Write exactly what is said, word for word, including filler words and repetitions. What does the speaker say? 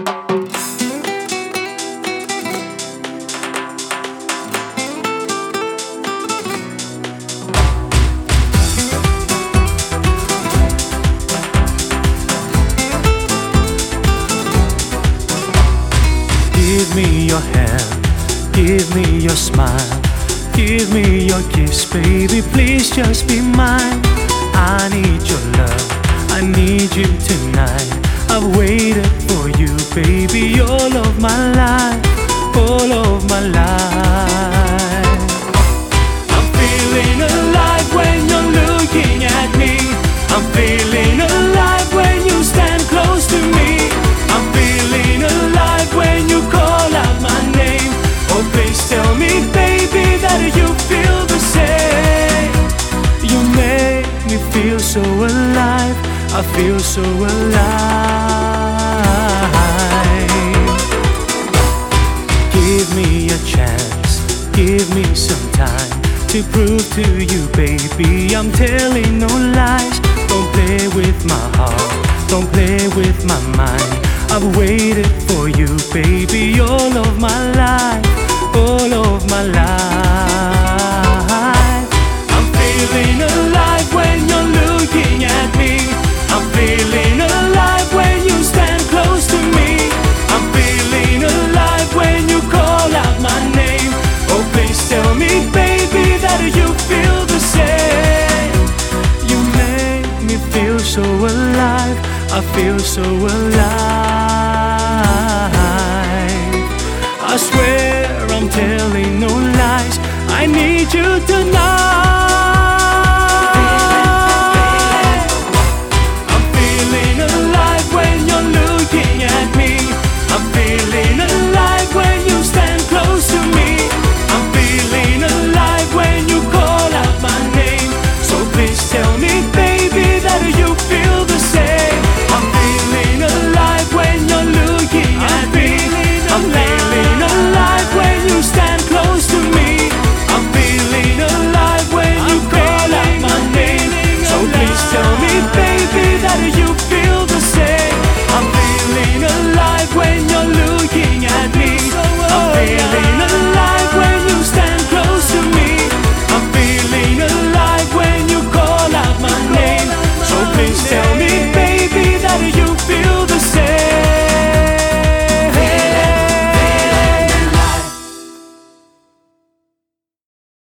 Give me your hand, give me your smile, give me your kiss, baby, please just be mine. I need your love, I need you tonight. I've waited for you, baby, all of my life, all of my life. I'm feeling alive when you're looking at me. I'm feeling alive when you stand close to me. I'm feeling alive when you call out my name. Oh, please tell me, baby, that you feel the same. You make me feel so alive, I feel so alive. Give me a chance, give me some time to prove to you, baby, I'm telling no lies. Don't play with my heart, don't play with my mind. I've waited for you, baby, all of my life, all of my life. I'm feeling alive when you're looking at me. I'm feeling alive when you stand close to me. I'm feeling alive when you call out my name. Oh, please tell me, baby, that you feel the same. You make me feel so alive, I feel so alive. I swear I'm telling no lies, I need you tonight. I'm feeling alive when you're looking at me. I'm feeling alive